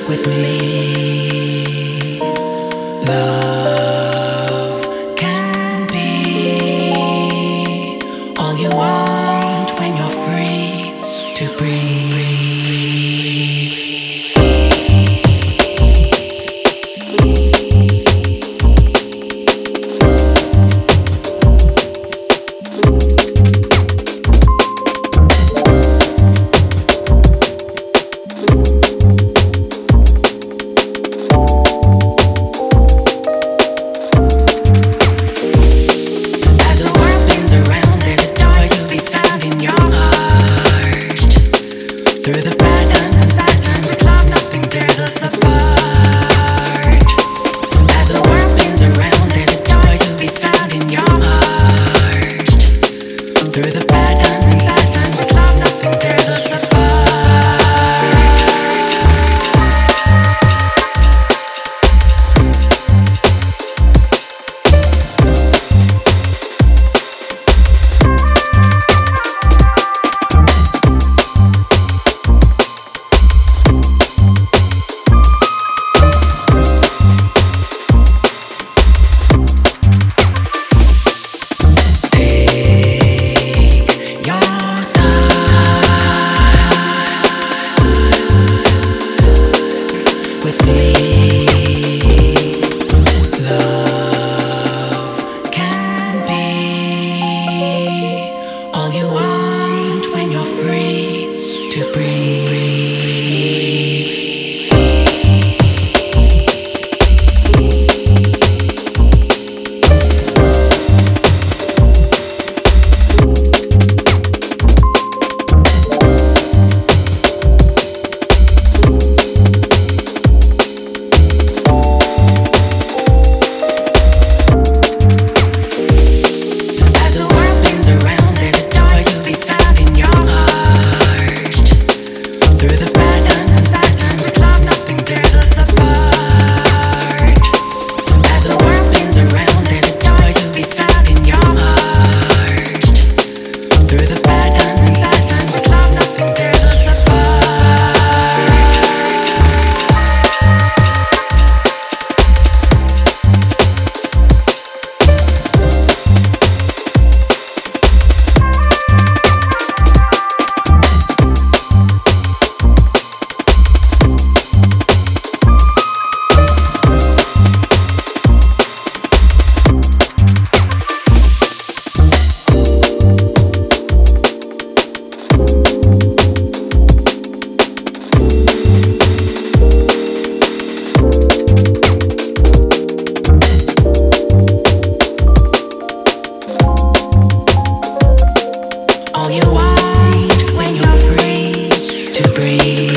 with me. Love can be all you want when you're free to breathe. Through the bad times and sad times, we climb, nothing tears us apart. As the world spins around, there's a joy to be found in your heart. Through the bad times and sad times, we climb, nothing tears us apart. With me, love can be all you want when you're free to breathe. All you want when you're free to breathe.